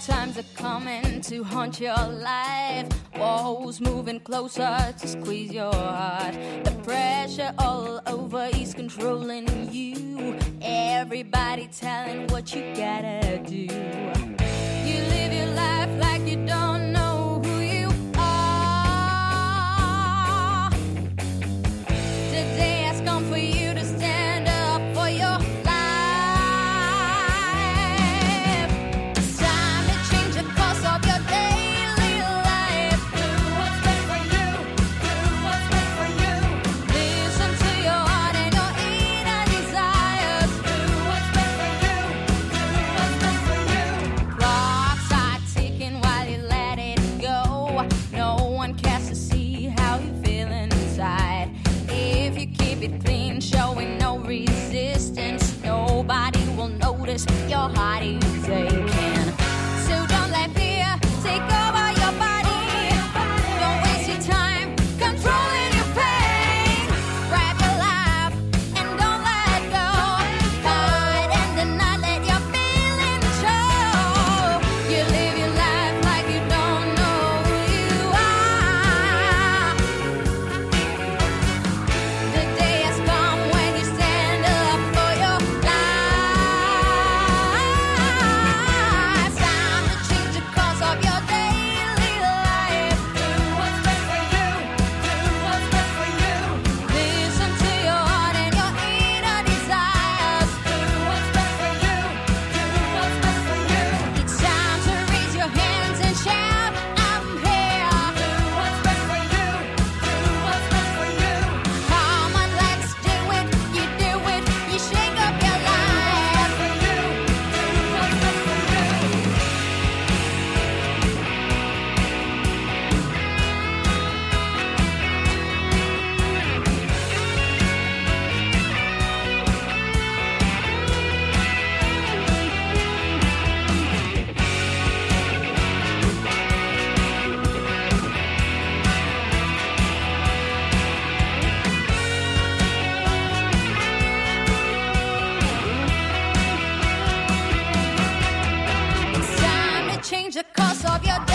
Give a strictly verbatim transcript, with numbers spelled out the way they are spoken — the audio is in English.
times are coming to haunt your life. Walls moving closer to squeeze your heart. The pressure all over is controlling you. Everybody telling what you gotta do. You live your life like you don't know who you are. Today has come for you to stand up for your showing no resistance. Nobody will notice your heart is aching. So don't let fear take over your body. Don't waste your time controlling your pain. Grab your life and don't let go. Hide in the night, let your feelings show. You live your life like you don't know who you are. The day has come when you stand up for your life. Time to change the course of your daily life. Do what's best for you. Do what's best for you. Listen to your heart and your inner desires. Do what's best for you. Do what's best for you. It's time to raise your hands and shout, I'm here. Do what's best for you. Do what's best for you. Come on, let's do it. You do it. You shake up your life. For you. Do what's best for you. It's time to change the course of your